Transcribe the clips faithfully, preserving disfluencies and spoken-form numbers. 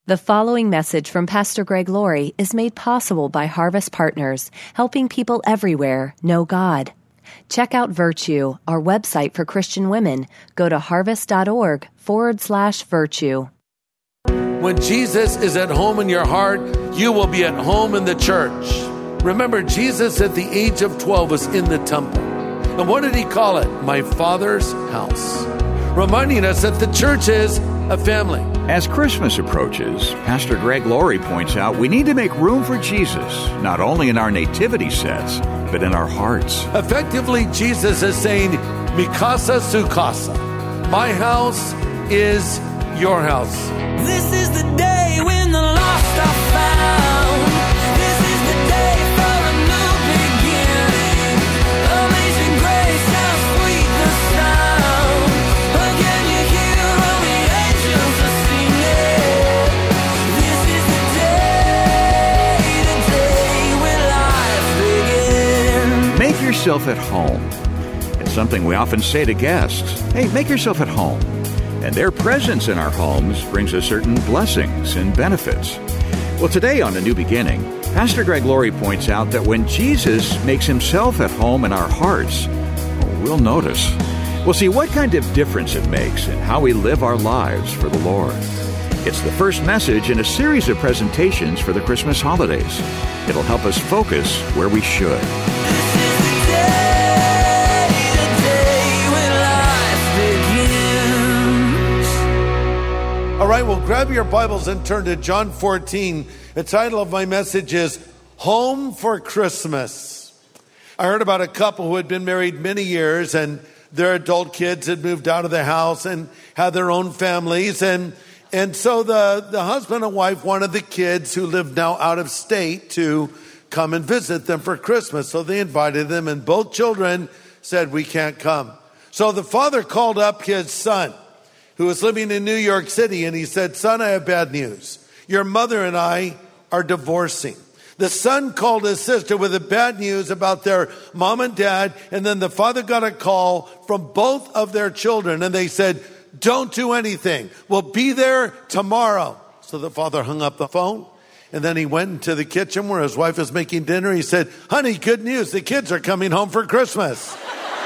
The following message from Pastor Greg Laurie is made possible by Harvest Partners, helping people everywhere know God. Check out Virtue, our website for Christian women. Go to harvest.org forward slash virtue. When Jesus is at home in your heart, you will be at home in the church. Remember, Jesus at the age of twelve was in the temple. And what did he call it? My Father's house. Reminding us that the church is a family. As Christmas approaches, Pastor Greg Laurie points out we need to make room for Jesus, not only in our nativity sets, but in our hearts. Effectively, Jesus is saying, Mi casa su casa. My house is your house. This is the day when the lost are found. This is the day for a new beginning. Amazing grace, how sweet the sound. Again you hear all the angels are singing. This is the day, the day when life begins. Make yourself at home. It's something we often say to guests. Hey, make yourself at home. And their presence in our homes brings us certain blessings and benefits. Well, today on A New Beginning, Pastor Greg Laurie points out that when Jesus makes himself at home in our hearts, well, we'll notice. We'll see what kind of difference it makes in how we live our lives for the Lord. It's the first message in a series of presentations for the Christmas holidays. It'll help us focus where we should. All right, well, grab your Bibles and turn to John fourteen. The title of my message is Home for Christmas. I heard about a couple who had been married many years, and their adult kids had moved out of the house and had their own families. And and so the, the husband and wife wanted the kids who lived now out of state to come and visit them for Christmas. So they invited them, and both children said, we can't come. So the father called up his son, who was living in New York City, and he said, son, I have bad news. Your mother and I are divorcing. The son called his sister with the bad news about their mom and dad, and then the father got a call from both of their children, and they said, don't do anything. We'll be there tomorrow. So the father hung up the phone, and then he went into the kitchen where his wife was making dinner. He said, honey, good news. The kids are coming home for Christmas.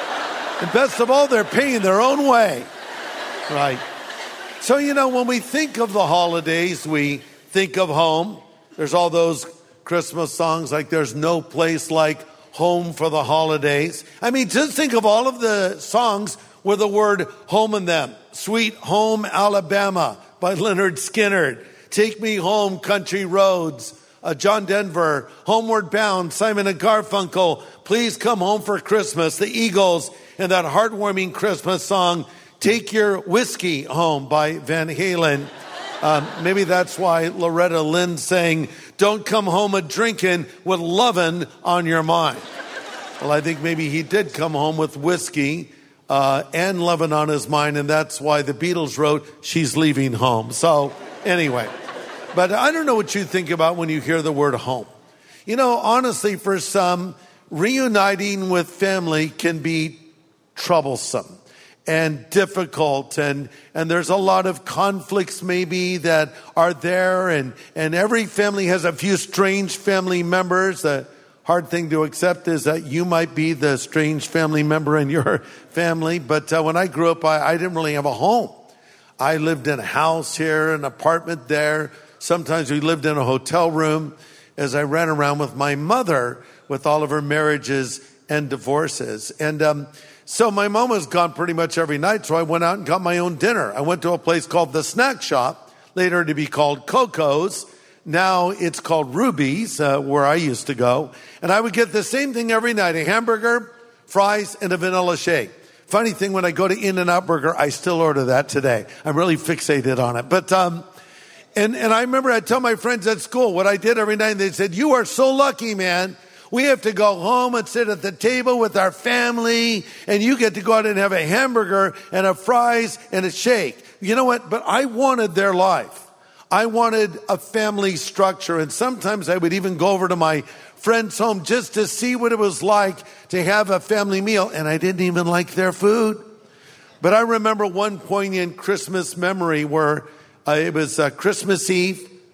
And best of all, they're paying their own way. Right. So, you know, when we think of the holidays, we think of home. There's all those Christmas songs like There's No Place Like Home for the Holidays. I mean, just think of all of the songs with the word home in them. Sweet Home Alabama by Lynyrd Skynyrd. Take Me Home, Country Roads. Uh, John Denver, Homeward Bound, Simon and Garfunkel, Please Come Home for Christmas. The Eagles, and that heartwarming Christmas song, Take Your Whiskey Home by Van Halen. Um, maybe that's why Loretta Lynn sang, don't come home a drinking with lovin' on your mind. Well, I think maybe he did come home with whiskey uh, and lovin' on his mind, and that's why the Beatles wrote, She's Leaving Home. So anyway, but I don't know what you think about when you hear the word home. You know, honestly, for some, reuniting with family can be troublesome and difficult, and and there's a lot of conflicts maybe that are there, and and every family has a few strange family members. The hard thing to accept is that you might be the strange family member in your family. But uh, when I grew up, I, I didn't really have a home. I lived in a house here, an apartment there. Sometimes we lived in a hotel room as I ran around with my mother with all of her marriages and divorces. And um So my mom was gone pretty much every night, so I went out and got my own dinner. I went to a place called The Snack Shop, later to be called Coco's. Now it's called Ruby's, uh, where I used to go. And I would get the same thing every night, a hamburger, fries, and a vanilla shake. Funny thing, when I go to In-N-Out Burger, I still order that today. I'm really fixated on it. But um, and, and I remember I'd tell my friends at school what I did every night, and they said, you are so lucky, man. We have to go home and sit at the table with our family, and you get to go out and have a hamburger and a fries and a shake. You know what? But I wanted their life. I wanted a family structure, and sometimes I would even go over to my friend's home just to see what it was like to have a family meal, and I didn't even like their food. But I remember one poignant Christmas memory where uh, it was uh, Christmas Eve.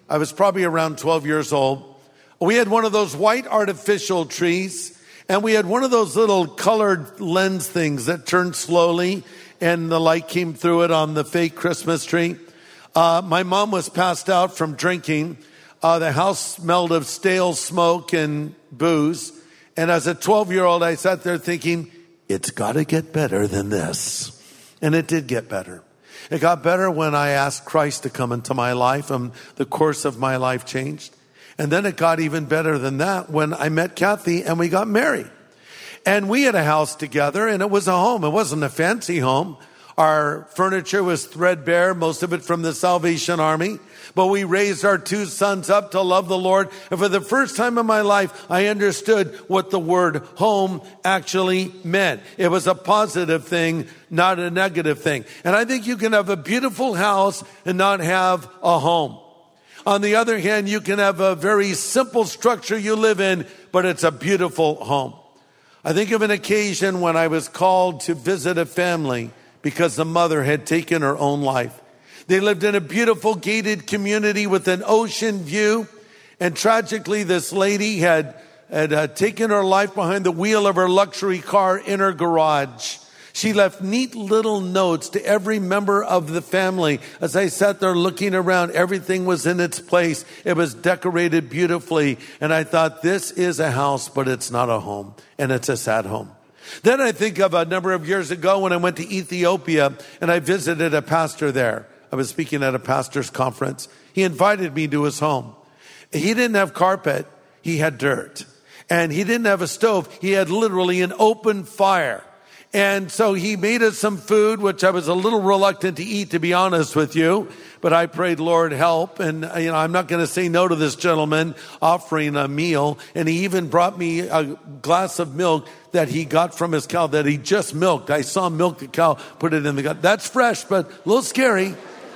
I was probably around twelve years old. We had one of those white artificial trees, and we had one of those little colored lens things that turned slowly, and the light came through it on the fake Christmas tree. Uh, my mom was passed out from drinking. Uh, the house smelled of stale smoke and booze. And as a twelve-year-old, I sat there thinking, it's got to get better than this. And it did get better. It got better when I asked Christ to come into my life, and the course of my life changed. And then it got even better than that when I met Kathy and we got married. And we had a house together, and it was a home. It wasn't a fancy home. Our furniture was threadbare, most of it from the Salvation Army. But we raised our two sons up to love the Lord. And for the first time in my life, I understood what the word home actually meant. It was a positive thing, not a negative thing. And I think you can have a beautiful house and not have a home. On the other hand, you can have a very simple structure you live in, but it's a beautiful home. I think of an occasion when I was called to visit a family because the mother had taken her own life. They lived in a beautiful gated community with an ocean view. And tragically, this lady had, had uh, taken her life behind the wheel of her luxury car in her garage. She left neat little notes to every member of the family. As I sat there looking around, everything was in its place. It was decorated beautifully. And I thought, this is a house, but it's not a home. And it's a sad home. Then I think of a number of years ago when I went to Ethiopia and I visited a pastor there. I was speaking at a pastor's conference. He invited me to his home. He didn't have carpet. He had dirt. And he didn't have a stove. He had literally an open fire. And so he made us some food, which I was a little reluctant to eat, to be honest with you. But I prayed, Lord, help. And, you know, I'm not going to say no to this gentleman offering a meal. And he even brought me a glass of milk that he got from his cow that he just milked. I saw him milk the cow, put it in the gut. That's fresh, but a little scary.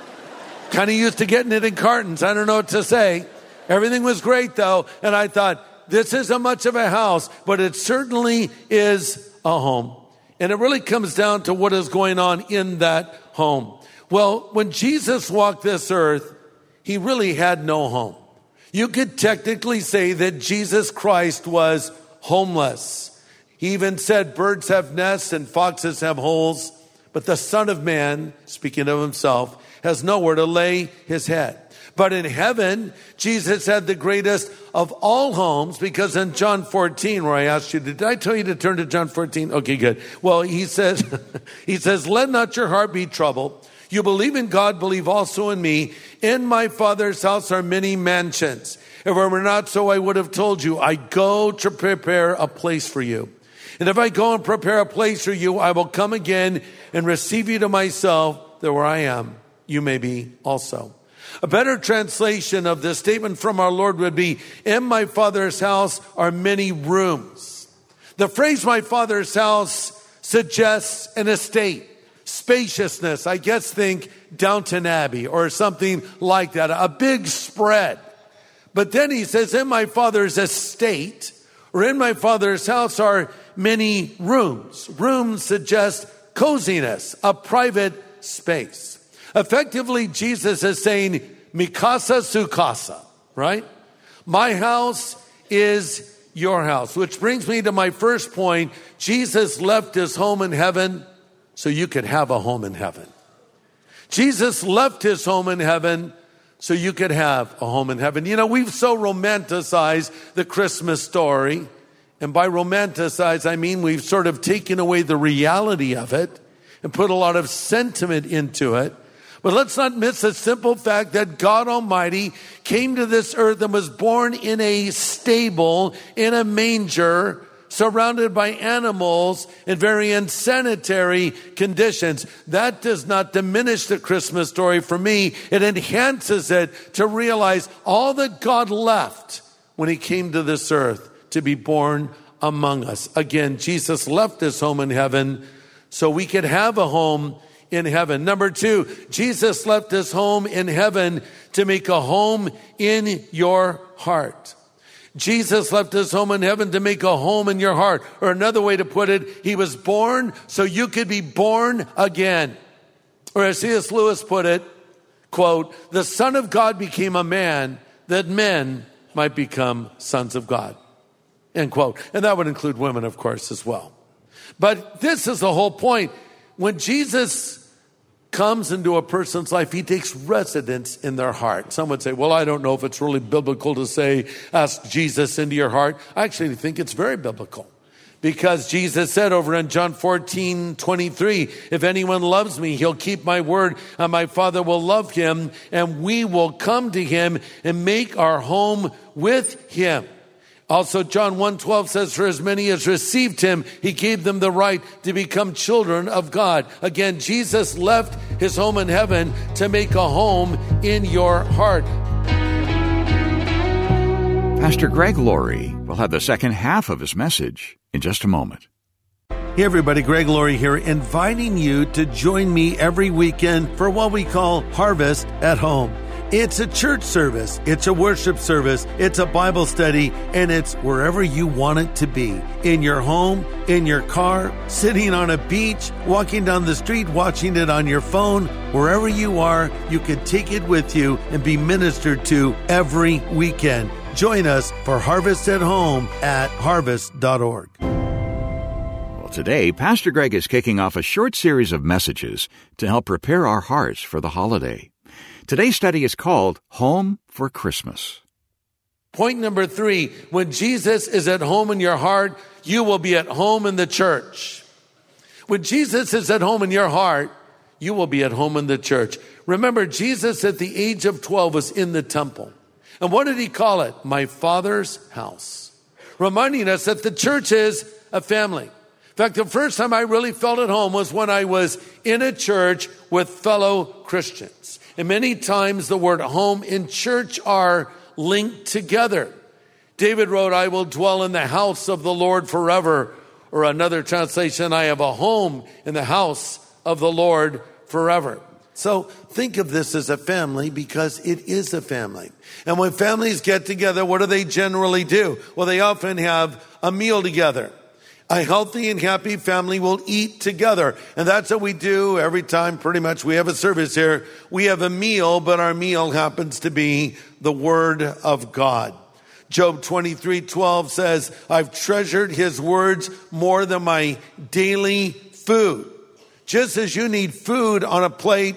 Kind of used to getting it in cartons. I don't know what to say. Everything was great, though. And I thought, this isn't much of a house, but it certainly is a home. And it really comes down to what is going on in that home. Well, when Jesus walked this earth, he really had no home. You could technically say that Jesus Christ was homeless. He even said birds have nests and foxes have holes, but the Son of Man, speaking of himself, has nowhere to lay his head. But in heaven, Jesus had the greatest of all homes, because in John fourteen, where I asked you, did I tell you to turn to John fourteen? Okay, good. Well, he says, he says, let not your heart be troubled. You believe in God, believe also in me. In my Father's house are many mansions. If it were not so, I would have told you, I go to prepare a place for you. And if I go and prepare a place for you, I will come again and receive you to myself, that where I am, you may be also. A better translation of this statement from our Lord would be, in my Father's house are many rooms. The phrase my Father's house suggests an estate, spaciousness. I guess think Downton Abbey or something like that, a big spread. But then he says, in my Father's estate, or in my Father's house are many rooms. Rooms suggest coziness, a private space. Effectively, Jesus is saying, Mikasa Sukasa, right? My house is your house. Which brings me to my first point. Jesus left his home in heaven so you could have a home in heaven. Jesus left his home in heaven so you could have a home in heaven. You know, we've so romanticized the Christmas story. And by romanticize, I mean we've sort of taken away the reality of it and put a lot of sentiment into it. But let's not miss the simple fact that God Almighty came to this earth and was born in a stable, in a manger, surrounded by animals in very unsanitary conditions. That does not diminish the Christmas story for me. It enhances it to realize all that God left when he came to this earth to be born among us. Again, Jesus left his home in heaven so we could have a home in heaven. Number two, Jesus left his home in heaven to make a home in your heart. Jesus left his home in heaven to make a home in your heart. Or another way to put it, he was born so you could be born again. Or as C S Lewis put it, quote, the Son of God became a man that men might become sons of God. End quote. And that would include women, of course, as well. But this is the whole point. When Jesus comes into a person's life, he takes residence in their heart. Some would say, well, I don't know if it's really biblical to say, ask Jesus into your heart. I actually think it's very biblical. Because Jesus said over in John fourteen twenty-three, if anyone loves me, he'll keep my word, and my Father will love him, and we will come to him and make our home with him. Also, John one twelve says, for as many as received him, he gave them the right to become children of God. Again, Jesus left his home in heaven to make a home in your heart. Pastor Greg Laurie will have the second half of his message in just a moment. Hey everybody, Greg Laurie here, inviting you to join me every weekend for what we call Harvest at Home. It's a church service, it's a worship service, it's a Bible study, and it's wherever you want it to be. In your home, in your car, sitting on a beach, walking down the street, watching it on your phone. Wherever you are, you can take it with you and be ministered to every weekend. Join us for Harvest at Home at harvest dot org. Well, today, Pastor Greg is kicking off a short series of messages to help prepare our hearts for the holiday. Today's study is called Home for Christmas. Point number three, when Jesus is at home in your heart, you will be at home in the church. When Jesus is at home in your heart, you will be at home in the church. Remember, Jesus at the age of twelve was in the temple. And what did he call it? My Father's house. Reminding us that the church is a family. In fact, the first time I really felt at home was when I was in a church with fellow Christians. And many times the word home and church are linked together. David wrote, I will dwell in the house of the Lord forever. Or another translation, I have a home in the house of the Lord forever. So think of this as a family because it is a family. And when families get together, what do they generally do? Well, they often have a meal together. A healthy and happy family will eat together. And that's what we do every time pretty much we have a service here. We have a meal, but our meal happens to be the Word of God. Job twenty-three twelve says, I've treasured his words more than my daily food. Just as you need food on a plate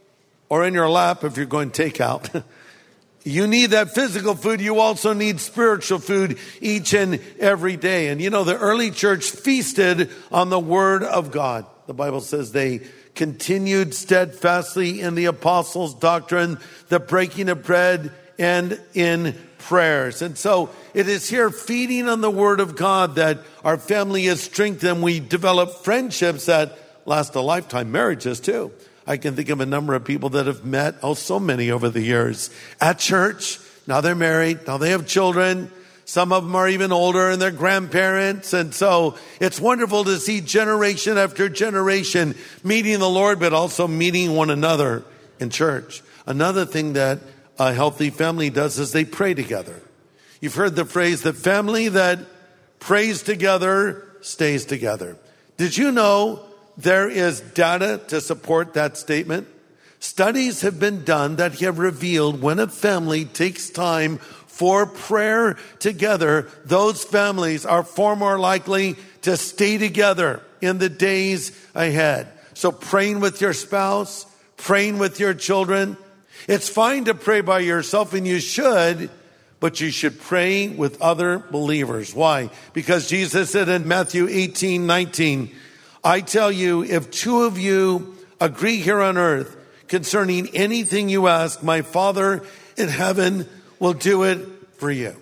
or in your lap if you're going takeout, you need that physical food. You also need spiritual food each and every day. And you know, the early church feasted on the Word of God. The Bible says they continued steadfastly in the apostles' doctrine, the breaking of bread, and in prayers. And so it is here feeding on the Word of God that our family is strengthened. We develop friendships that last a lifetime, marriages too. I can think of a number of people that have met, oh, so many over the years at church. Now they're married. Now they have children. Some of them are even older and they're grandparents. And so it's wonderful to see generation after generation meeting the Lord, but also meeting one another in church. Another thing that a healthy family does is they pray together. You've heard the phrase, the family that prays together stays together. Did you know there is data to support that statement? Studies have been done that have revealed when a family takes time for prayer together, those families are far more likely to stay together in the days ahead. So praying with your spouse, praying with your children. It's fine to pray by yourself, and you should, but you should pray with other believers. Why? Because Jesus said in Matthew eighteen nineteen, I tell you, if two of you agree here on earth concerning anything you ask, my Father in heaven will do it for you.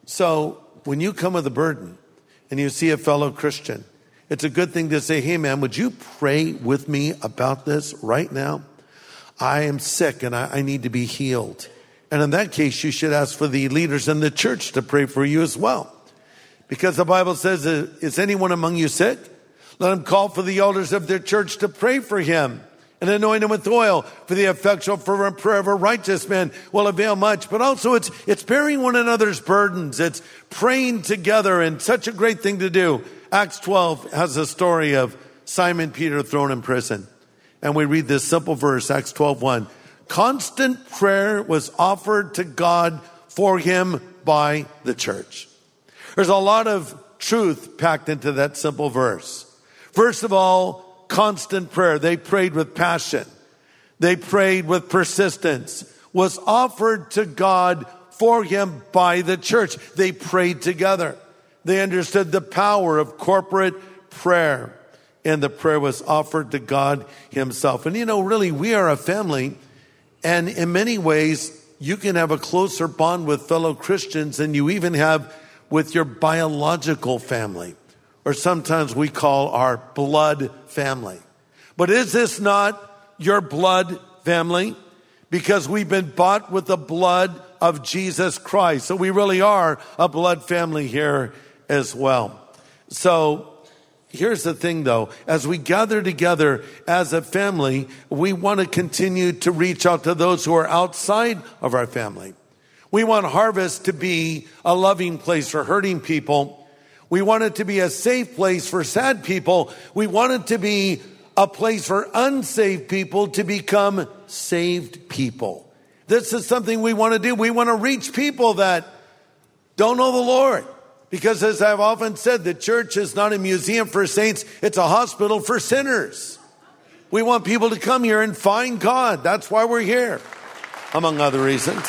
So when you come with a burden and you see a fellow Christian, it's a good thing to say, hey man, would you pray with me about this right now? I am sick and I, I need to be healed. And in that case, you should ask for the leaders in the church to pray for you as well. Because the Bible says, is anyone among you sick? Let him call for the elders of their church to pray for him and anoint him with oil, for the effectual fervent prayer of a righteous man will avail much. But also it's it's bearing one another's burdens. It's praying together, and such a great thing to do. Acts twelve has a story of Simon Peter thrown in prison. And we read this simple verse, Acts twelve one. Constant prayer was offered to God for him by the church. There's a lot of truth packed into that simple verse. First of all, constant prayer. They prayed with passion. They prayed with persistence. Was offered to God for him by the church. They prayed together. They understood the power of corporate prayer. And the prayer was offered to God himself. And you know, really, we are a family. And in many ways, you can have a closer bond with fellow Christians than you even have with your biological family. Or sometimes we call our blood family. But is this not your blood family? Because we've been bought with the blood of Jesus Christ. So we really are a blood family here as well. So here's the thing though, as we gather together as a family, we want to continue to reach out to those who are outside of our family. We want Harvest to be a loving place for hurting people. We want it to be a safe place for sad people. We want it to be a place for unsaved people to become saved people. This is something we want to do. We want to reach people that don't know the Lord. Because as I've often said, the church is not a museum for saints. It's a hospital for sinners. We want people to come here and find God. That's why we're here, among other reasons.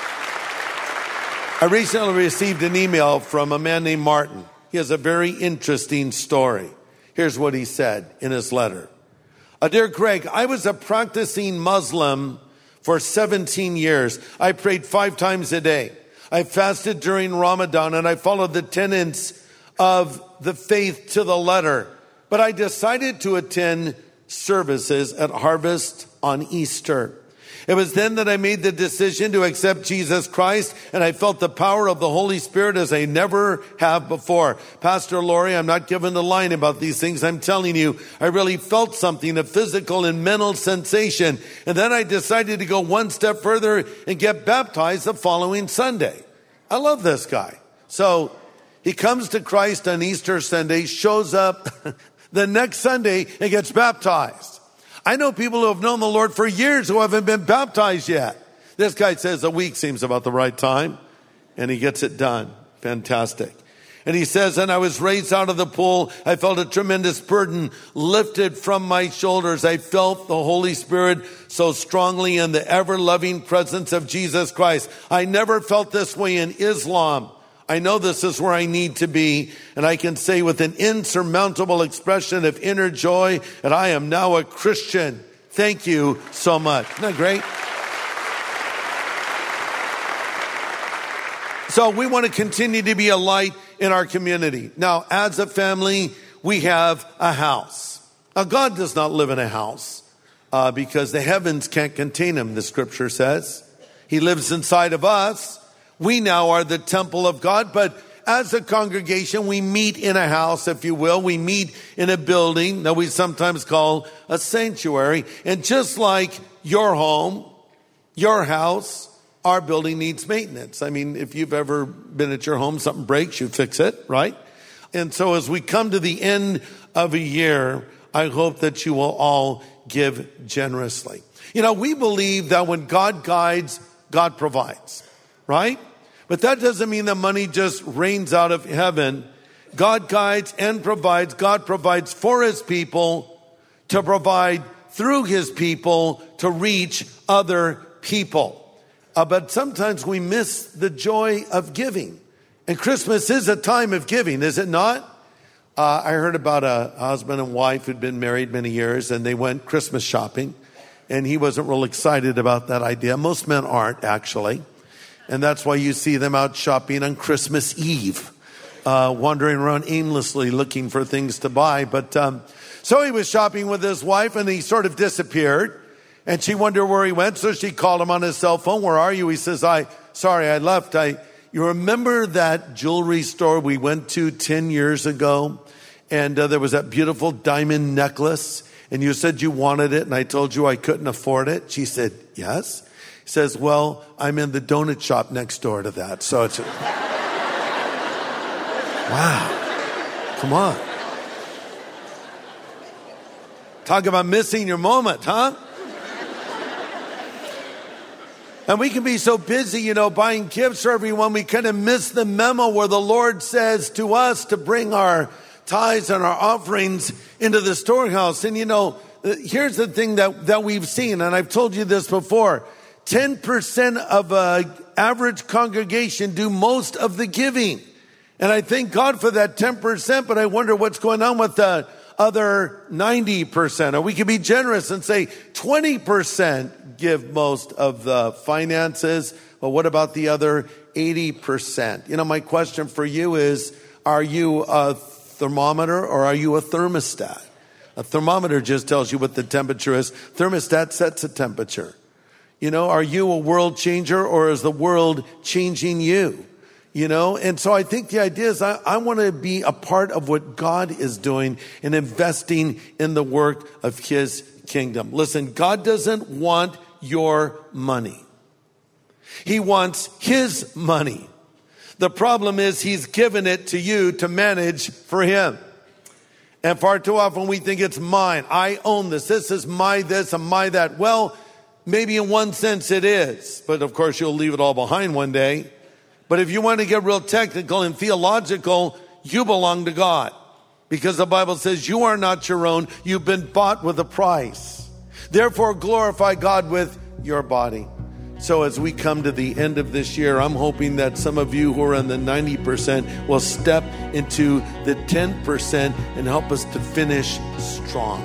I recently received an email from a man named Martin. He has a very interesting story. Here's what he said in his letter. Uh, Dear Greg, I was a practicing Muslim for seventeen years. I prayed five times a day. I fasted during Ramadan and I followed the tenets of the faith to the letter. But I decided to attend services at Harvest on Easter. It was then that I made the decision to accept Jesus Christ, and I felt the power of the Holy Spirit as I never have before. Pastor Laurie, I'm not giving the line about these things. I'm telling you, I really felt something, a physical and mental sensation. And then I decided to go one step further and get baptized the following Sunday. I love this guy. So he comes to Christ on Easter Sunday, shows up the next Sunday and gets baptized. I know people who have known the Lord for years who haven't been baptized yet. This guy says a week seems about the right time, and he gets it done. Fantastic. And he says, and I was raised out of the pool. I felt a tremendous burden lifted from my shoulders. I felt the Holy Spirit so strongly in the ever-loving presence of Jesus Christ. I never felt this way in Islam. I know this is where I need to be, and I can say with an insurmountable expression of inner joy that I am now a Christian. Thank you so much. Isn't that great? So we want to continue to be a light in our community. Now, as a family, we have a house. Now, God does not live in a house uh, because the heavens can't contain him, the scripture says. He lives inside of us. We now are the temple of God, but as a congregation, we meet in a house, if you will. We meet in a building that we sometimes call a sanctuary. And just like your home, your house, our building needs maintenance. I mean, if you've ever been at your home, something breaks, you fix it, right? And so as we come to the end of a year, I hope that you will all give generously. You know, we believe that when God guides, God provides, right? But that doesn't mean the money just rains out of heaven. God guides and provides. God provides for his people to provide through his people to reach other people. Uh, but sometimes we miss the joy of giving. And Christmas is a time of giving, is it not? Uh, I heard about a husband and wife who'd been married many years, and they went Christmas shopping. And he wasn't real excited about that idea. Most men aren't, actually. And that's why you see them out shopping on Christmas Eve, uh, wandering around aimlessly looking for things to buy. But um, so he was shopping with his wife, and he sort of disappeared. And she wondered where he went, so she called him on his cell phone. Where are you? He says, I, sorry, I left. I, you remember that jewelry store we went to ten years ago? And uh, there was that beautiful diamond necklace. And you said you wanted it, and I told you I couldn't afford it. She said, yes. He says, well, I'm in the donut shop next door to that. So it's, wow, come on. Talk about missing your moment, huh? And we can be so busy, you know, buying gifts for everyone, we kind of miss the memo where the Lord says to us to bring our tithes and our offerings into the storehouse. And, you know, here's the thing that, that we've seen, and I've told you this before. ten percent of an average congregation do most of the giving. And I thank God for that ten percent, but I wonder what's going on with the other ninety percent. Or we could be generous and say twenty percent give most of the finances. But what about the other eighty percent? You know, my question for you is, are you a thermometer or are you a thermostat? A thermometer just tells you what the temperature is. Thermostat sets a temperature. You know, are you a world changer or is the world changing you? You know, and so I think the idea is I, I want to be a part of what God is doing and investing in the work of his kingdom. Listen, God doesn't want your money. He wants his money. The problem is he's given it to you to manage for him. And far too often we think it's mine. I own this. This is my this and my that. Well, maybe in one sense it is. But of course you'll leave it all behind one day. But if you want to get real technical and theological, you belong to God. Because the Bible says you are not your own. You've been bought with a price. Therefore glorify God with your body. So as we come to the end of this year, I'm hoping that some of you who are in the ninety percent will step into the ten percent and help us to finish strong.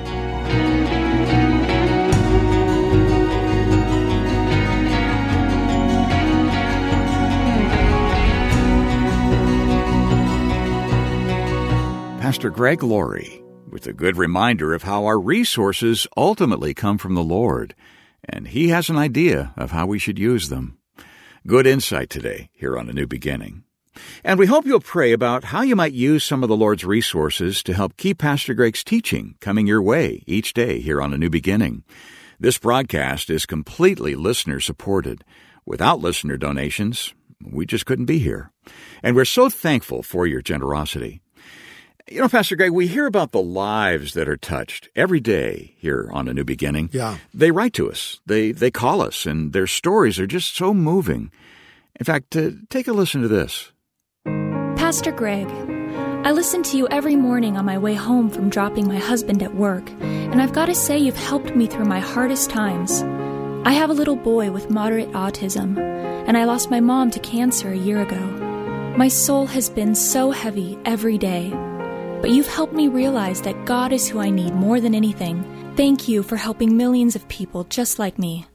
Pastor Greg Laurie with a good reminder of how our resources ultimately come from the Lord, and he has an idea of how we should use them. Good insight today here on A New Beginning. And we hope you'll pray about how you might use some of the Lord's resources to help keep Pastor Greg's teaching coming your way each day here on A New Beginning. This broadcast is completely listener-supported. Without listener donations, we just couldn't be here. And we're so thankful for your generosity. You know, Pastor Greg, we hear about the lives that are touched every day here on A New Beginning. Yeah. They write to us. They they call us, and their stories are just so moving. In fact, uh, take a listen to this. Pastor Greg, I listen to you every morning on my way home from dropping my husband at work, and I've got to say you've helped me through my hardest times. I have a little boy with moderate autism, and I lost my mom to cancer a year ago. My soul has been so heavy every day. But you've helped me realize that God is who I need more than anything. Thank you for helping millions of people just like me.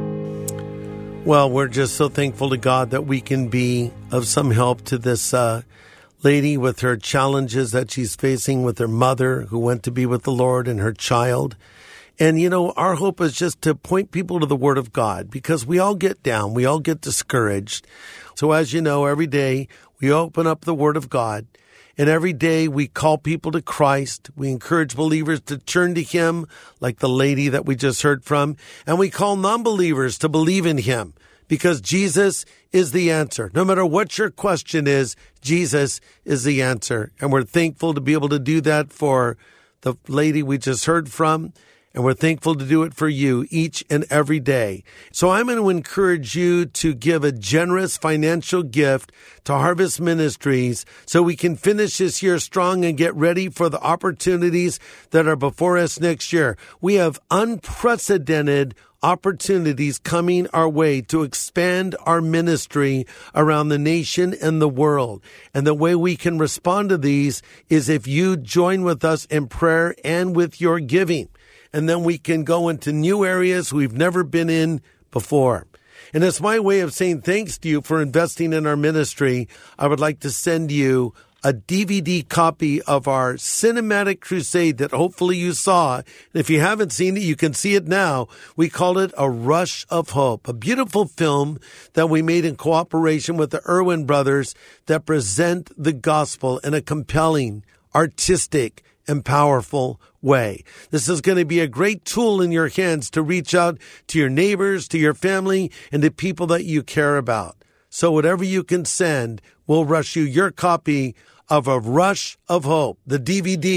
Well, we're just so thankful to God that we can be of some help to this uh, lady with her challenges that she's facing with her mother who went to be with the Lord and her child. And, you know, our hope is just to point people to the Word of God because we all get down. We all get discouraged. So as you know, every day we open up the Word of God. And every day we call people to Christ. We encourage believers to turn to him, like the lady that we just heard from. And we call non-believers to believe in him because Jesus is the answer. No matter what your question is, Jesus is the answer. And we're thankful to be able to do that for the lady we just heard from. And we're thankful to do it for you each and every day. So I'm going to encourage you to give a generous financial gift to Harvest Ministries so we can finish this year strong and get ready for the opportunities that are before us next year. We have unprecedented opportunities coming our way to expand our ministry around the nation and the world. And the way we can respond to these is if you join with us in prayer and with your giving. And then we can go into new areas we've never been in before. And it's my way of saying thanks to you for investing in our ministry. I would like to send you a D V D copy of our cinematic crusade that hopefully you saw. And if you haven't seen it, you can see it now. We called it A Rush of Hope, a beautiful film that we made in cooperation with the Irwin brothers that present the gospel in a compelling, artistic, and powerful way. This is going to be a great tool in your hands to reach out to your neighbors, to your family, and to people that you care about. So whatever you can send, we'll rush you your copy of A Rush of Hope, the D V D,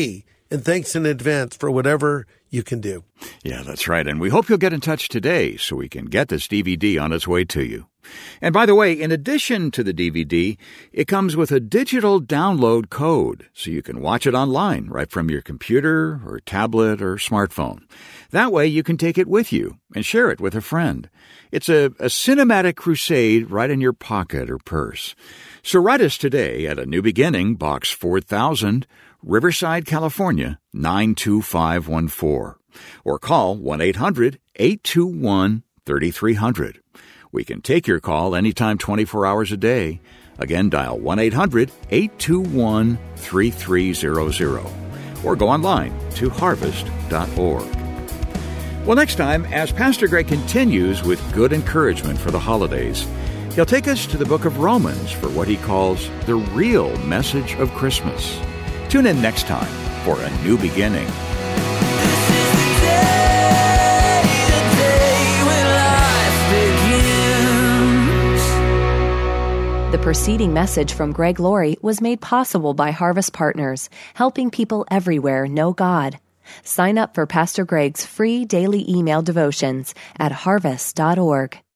And thanks in advance for whatever you can do. Yeah, that's right. And we hope you'll get in touch today so we can get this D V D on its way to you. And by the way, in addition to the D V D, it comes with a digital download code so you can watch it online right from your computer or tablet or smartphone. That way you can take it with you and share it with a friend. It's a, a cinematic crusade right in your pocket or purse. So write us today at A New Beginning, Box four thousand, Riverside, California, nine two five one four. Or call one eight hundred eight two one three three zero zero. We can take your call anytime twenty-four hours a day. Again, dial one eight hundred eight two one three three zero zero. Or go online to harvest dot org. Well, next time, as Pastor Greg continues with good encouragement for the holidays, he'll take us to the book of Romans for what he calls the real message of Christmas. Tune in next time for A New Beginning. This is the day, the day when life begins. The preceding message from Greg Laurie was made possible by Harvest Partners, helping people everywhere know God. Sign up for Pastor Greg's free daily email devotions at harvest dot org.